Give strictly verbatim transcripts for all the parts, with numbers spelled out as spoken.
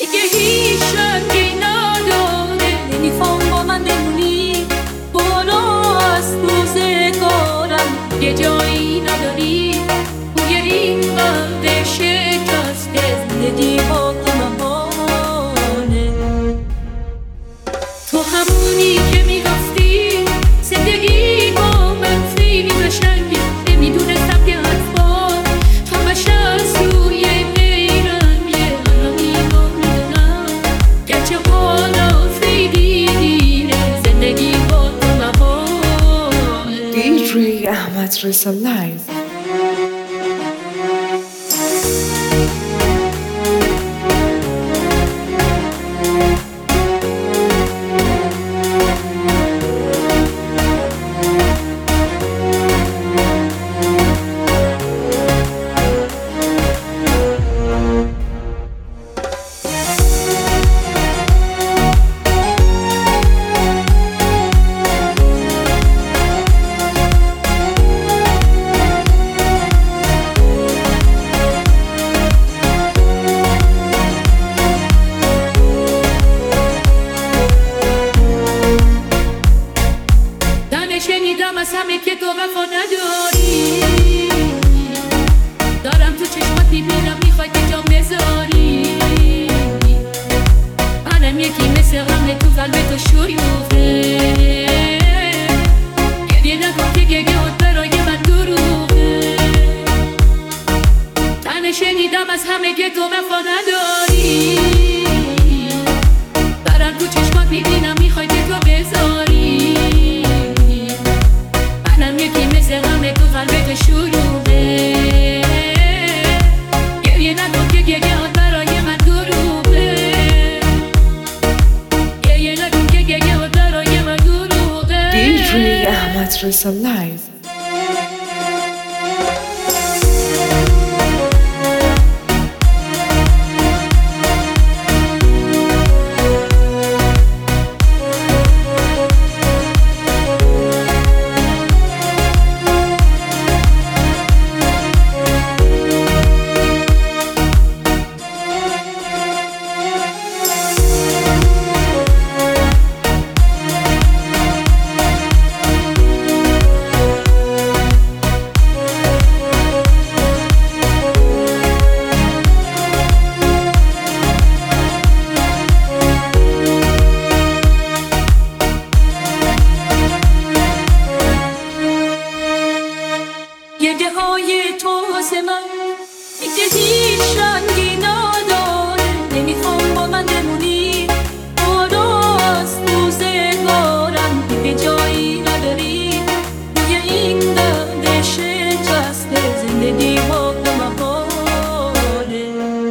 دیگه هیچ رنگی نداره، نمیخوام با من بمونی. برو از روزگارم، یه جایی نداری توی این قلب شکسته. زندگی با تو محاله. تو همونی که میگفتی زندگی با من خیلی قشنگه. نمیدونستم که حرفا تو بشر سوی نیرنگه. الان اینو میدونم گرچه حالا خیلی دیره، زندگی با تو محاله. دی جی احمد رضا لایو. شنیدم از همه که تو وفا نداری، دارم تو چشمات میبینم میخوای که جام بذاری. منم یکی مثل غم تو قلب تو شیوفه. گریه نکن که گریه‌ات برای من دروغه. من شنیدم از همه که تو وفا نداری، دارم تو چشمات میبینم میخوای که تو بذاری. مثل غم تو قلبت شلوغه. گریه نکن که گریه‌ات برای من دروغه. گریه نکن که گریه‌ات برای من دروغه. دی جی احمد رضا لایو. گرده های تو واسه من دیگه هیچ رنگی نداره، نمیخوام با من بمونی. برو از روزگارم، دیگه جایی نداری توی این قلب شکسته. زندگی با تو محاله.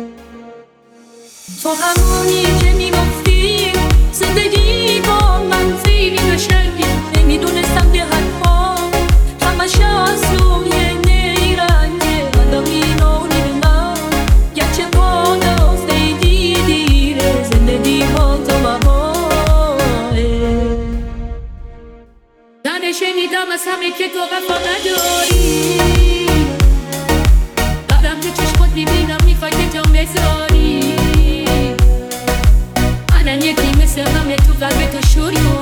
تو همونی که میگفتی زندگی با من خیلی قشنگه. نمیدونستم که حرفا همش از روی نیرنگه. الان اینو میدونم گرچه حالا خیلی دیره، زندگی با تو محاله. من شنیدم از همه که تو وفا نداری، دارم تو چشمات میبینم میخوای که جام بذاری. منم یکی مثل غم تو قلب تو شروع